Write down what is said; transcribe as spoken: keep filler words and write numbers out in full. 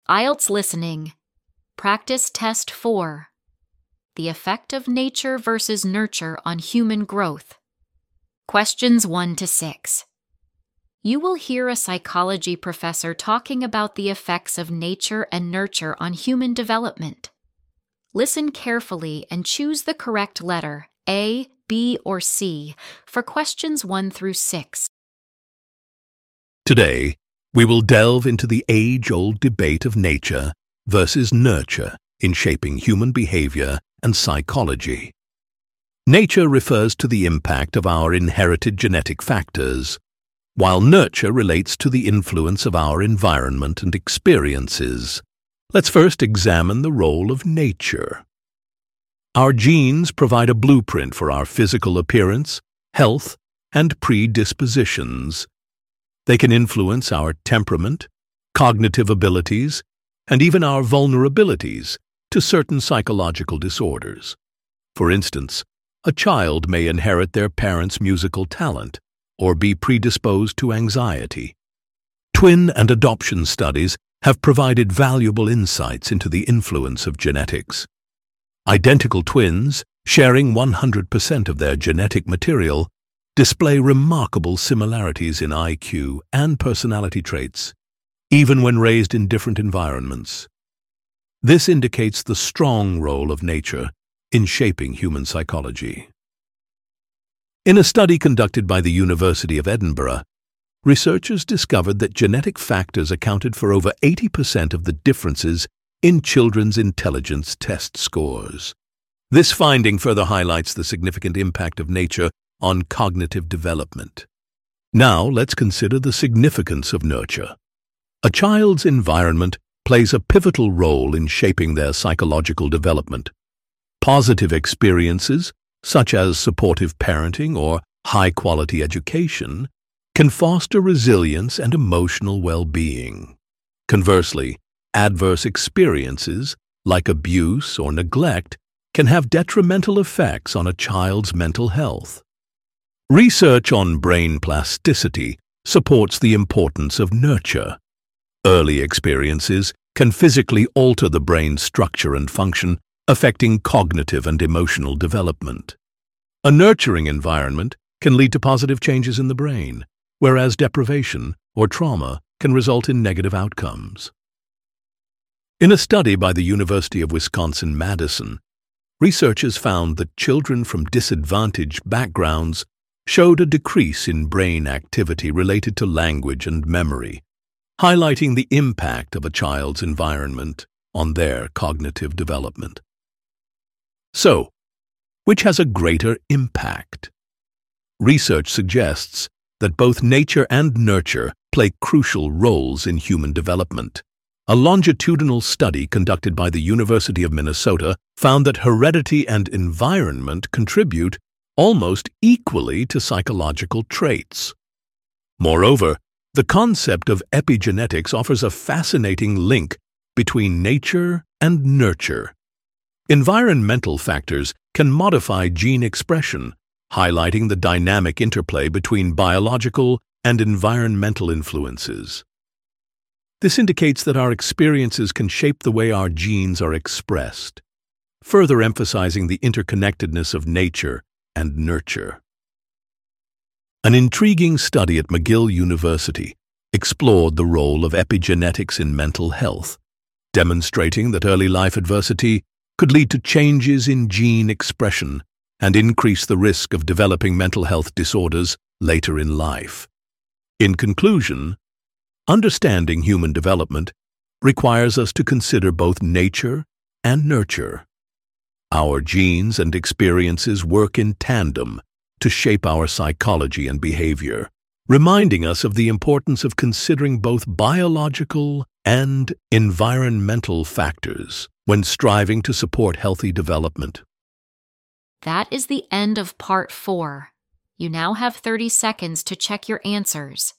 I E L T S Listening. Practice Test four. The Effect of Nature versus Nurture on Human Growth. Questions one to six. You will hear a psychology professor talking about the effects of nature and nurture on human development. Listen carefully and choose the correct letter, A, B, or C, for questions one through six. Today, we will delve into the age-old debate of nature versus nurture in shaping human behavior and psychology. Nature refers to the impact of our inherited genetic factors, while nurture relates to the influence of our environment and experiences. Let's first examine the role of nature. Our genes provide a blueprint for our physical appearance, health, and predispositions. They can influence our temperament, cognitive abilities, and even our vulnerabilities to certain psychological disorders. For instance, a child may inherit their parents' musical talent or be predisposed to anxiety. Twin and adoption studies have provided valuable insights into the influence of genetics. Identical twins, sharing one hundred percent of their genetic material, display remarkable similarities in I Q and personality traits, even when raised in different environments. This indicates the strong role of nature in shaping human psychology. In a study conducted by the University of Edinburgh, researchers discovered that genetic factors accounted for over eighty percent of the differences in children's intelligence test scores. This finding further highlights the significant impact of nature on cognitive development. Now, let's consider the significance of nurture. A child's environment plays a pivotal role in shaping their psychological development. Positive experiences, such as supportive parenting or high-quality education, can foster resilience and emotional well-being. Conversely, adverse experiences, like abuse or neglect, can have detrimental effects on a child's mental health. Research on brain plasticity supports the importance of nurture. Early experiences can physically alter the brain's structure and function, affecting cognitive and emotional development. A nurturing environment can lead to positive changes in the brain, whereas deprivation or trauma can result in negative outcomes. In a study by the University of Wisconsin-Madison, researchers found that children from disadvantaged backgrounds showed a decrease in brain activity related to language and memory, highlighting the impact of a child's environment on their cognitive development. So, which has a greater impact? Research suggests that both nature and nurture play crucial roles in human development. A longitudinal study conducted by the University of Minnesota found that heredity and environment contribute almost equally to psychological traits. Moreover, the concept of epigenetics offers a fascinating link between nature and nurture. Environmental factors can modify gene expression, highlighting the dynamic interplay between biological and environmental influences. This indicates that our experiences can shape the way our genes are expressed, further emphasizing the interconnectedness of nature and nurture. An intriguing study at McGill University explored the role of epigenetics in mental health, demonstrating that early life adversity could lead to changes in gene expression and increase the risk of developing mental health disorders later in life. In conclusion, understanding human development requires us to consider both nature and nurture. Our genes and experiences work in tandem to shape our psychology and behavior, reminding us of the importance of considering both biological and environmental factors when striving to support healthy development. That is the end of part four. You now have thirty seconds to check your answers.